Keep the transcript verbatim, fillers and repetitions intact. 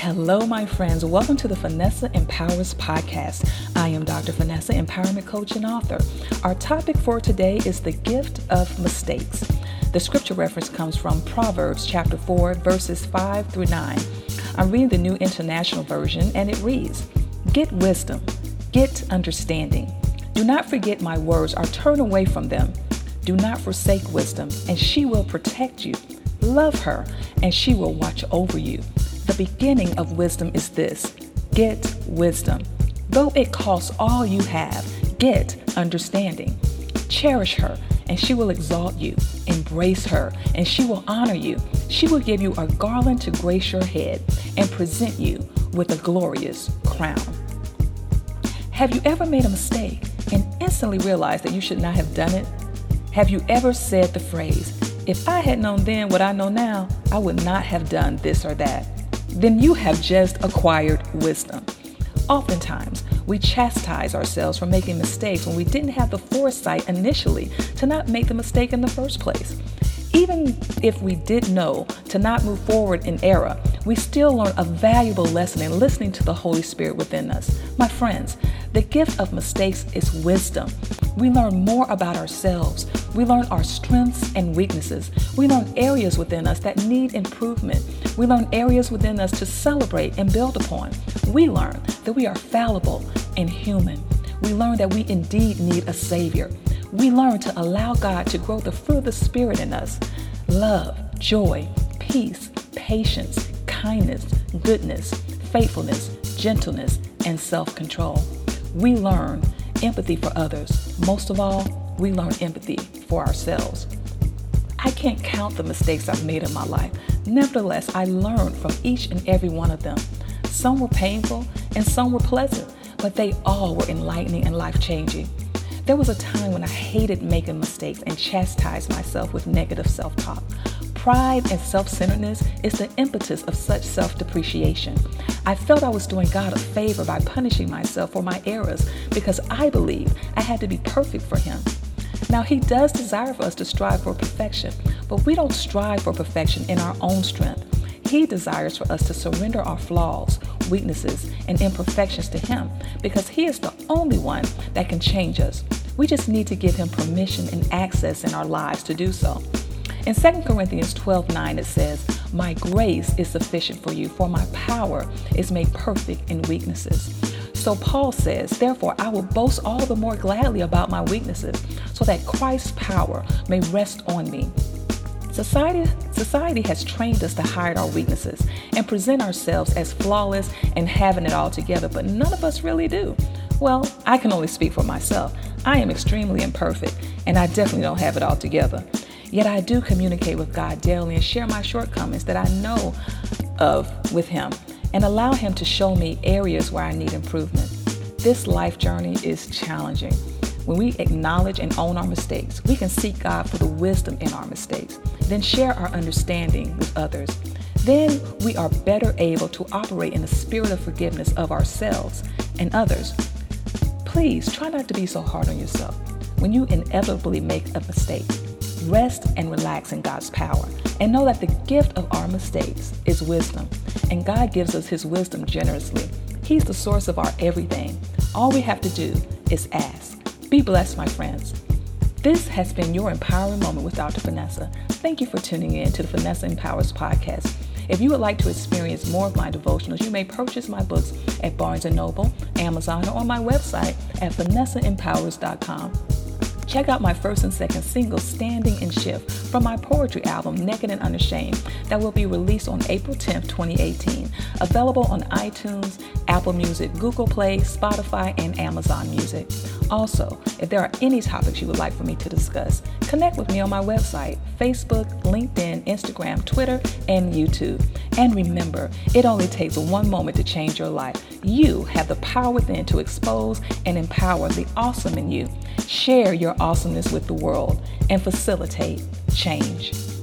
Hello, my friends. Welcome to the Vanessa Empowers podcast. I am Doctor Vanessa, empowerment coach and author. Our topic for today is the gift of mistakes. The scripture reference comes from Proverbs chapter four, verses five through nine. I'm reading the New International Version, and it reads, "Get wisdom, get understanding. Do not forget my words or turn away from them. Do not forsake wisdom, and she will protect you. Love her, and she will watch over you. The beginning of wisdom is this: get wisdom. Though it costs all you have, get understanding. Cherish her, and she will exalt you. Embrace her, and she will honor you. She will give you a garland to grace your head and present you with a glorious crown." Have you ever made a mistake and instantly realized that you should not have done it? Have you ever said the phrase, "If I had known then what I know now, I would not have done this or that"? Then you have just acquired wisdom. Oftentimes, we chastise ourselves for making mistakes when we didn't have the foresight initially to not make the mistake in the first place. Even if we did know to not move forward in error, we still learn a valuable lesson in listening to the Holy Spirit within us. My friends, the gift of mistakes is wisdom. We learn more about ourselves. We learn our strengths and weaknesses. We learn areas within us that need improvement. We learn areas within us to celebrate and build upon. We learn that we are fallible and human. We learn that we indeed need a Savior. We learn to allow God to grow the fruit of the Spirit in us: love, joy, peace, patience, kindness, goodness, faithfulness, gentleness, and self-control. We learn empathy for others. Most of all, we learn empathy for ourselves. I can't count the mistakes I've made in my life. Nevertheless, I learned from each and every one of them. Some were painful and some were pleasant, but they all were enlightening and life-changing. There was a time when I hated making mistakes and chastised myself with negative self-talk. Pride and self-centeredness is the impetus of such self-depreciation. I felt I was doing God a favor by punishing myself for my errors because I believed I had to be perfect for Him. Now, He does desire for us to strive for perfection, but we don't strive for perfection in our own strength. He desires for us to surrender our flaws, weaknesses, and imperfections to Him because He is the only one that can change us. We just need to give Him permission and access in our lives to do so. In Second Corinthians twelve nine, it says, "My grace is sufficient for you, for my power is made perfect in weaknesses." So Paul says, "Therefore I will boast all the more gladly about my weaknesses, so that Christ's power may rest on me." Society, society has trained us to hide our weaknesses and present ourselves as flawless and having it all together, but none of us really do. Well, I can only speak for myself. I am extremely imperfect, and I definitely don't have it all together. Yet I do communicate with God daily and share my shortcomings that I know of with Him and allow Him to show me areas where I need improvement. This life journey is challenging. When we acknowledge and own our mistakes, we can seek God for the wisdom in our mistakes, then share our understanding with others. Then we are better able to operate in the spirit of forgiveness of ourselves and others. Please try not to be so hard on yourself when you inevitably make a mistake. Rest and relax in God's power and know that the gift of our mistakes is wisdom, and God gives us His wisdom generously. He's the source of our everything. All we have to do is ask. Be blessed, my friends. This has been your empowering moment with Doctor Vanessa. Thank you for tuning in to the Vanessa Empowers podcast. If you would like to experience more of my devotionals, you may purchase my books at Barnes and Noble, Amazon, or on my website at vanessa empowers dot com. Check out my first and second singles, Standing and Shift, from my poetry album, Naked and Unashamed, that will be released on April tenth, twenty eighteen. Available on iTunes, Apple Music, Google Play, Spotify, and Amazon Music. Also, if there are any topics you would like for me to discuss, connect with me on my website, Facebook, LinkedIn, Instagram, Twitter, and YouTube. And remember, it only takes one moment to change your life. You have the power within to expose and empower the awesome in you. Share your awesomeness with the world and facilitate change.